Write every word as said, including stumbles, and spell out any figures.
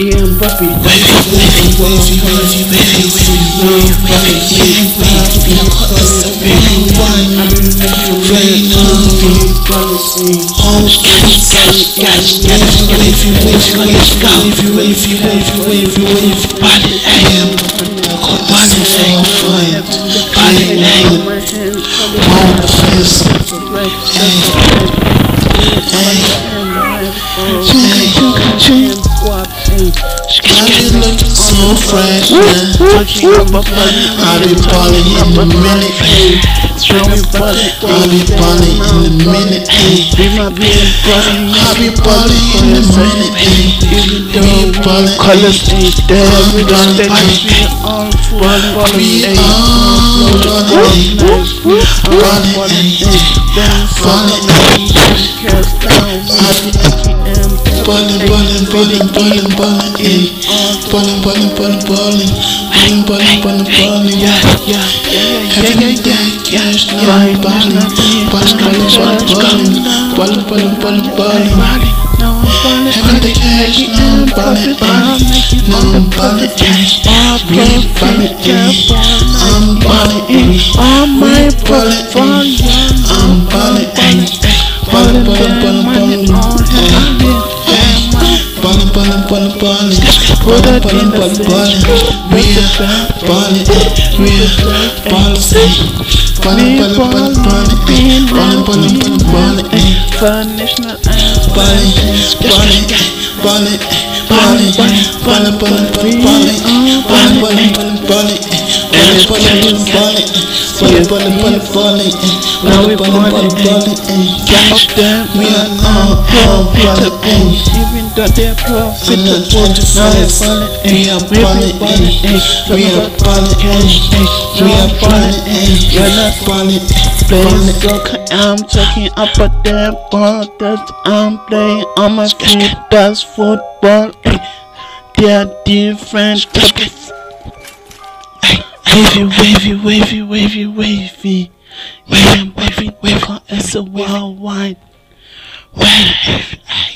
Yeah, Buffy. Wavy, wavy, wavy, wavy, wavy, wavy, wavy, wavy, wavy, rain on me. Home streets, got, got, got, wavy, wavy, wavy, wavy, wavy, wavy, wavy, wavy, body aim, body aim, fire, body aim, home fist, hey, hey, hey. I be looking so fresh, man. I be ballin' in a minute, hey. I be ballin' in a minute, hey. I be ballin' in a minute, hey. We ballin', colors ain't there. We done ballin', we all ballin', hey. Ballin', ballin', ballin', ballin', ballin', eh. Ballin', ballin', ballin', ballin', ballin', ballin', ballin', ballin', yeah, yeah, every day, cash, ballin', ballin', ballin', ballin', ballin', ballin', ballin', ballin', ballin', every day, cash, now ballin', ballin', now ballin', cash, really ballin', eh. I'm ballin', all my ballin', I'm ballin', eh. Ballin', ballin', ballin', ballin', ballin', ballin', ballin', ballin', ballin', ballin', ballin', ballin', we are ballin', we are ballin', ballin', ballin', ballin', ballin', ballin', ballin', ballin', ballin', for national anthem, ballin', ballin', ballin', ballin', ballin', ballin', ballin', ballin', ballin', ballin', ballin', ballin', ballin', ballin', ballin', ballin', now we ballin', ballin', cash, we are all ballin', even though they're profitable, now they're ballin', we are ballin', we are ballin', we are ballin', we're not ballin', playing soccer, I'm talking about that ball that I'm playing on my feet, that's football, they're different type of wavy, wavy, wavy, wavy, wavy, wavy, wavy, wavy, it's a worldwide wave.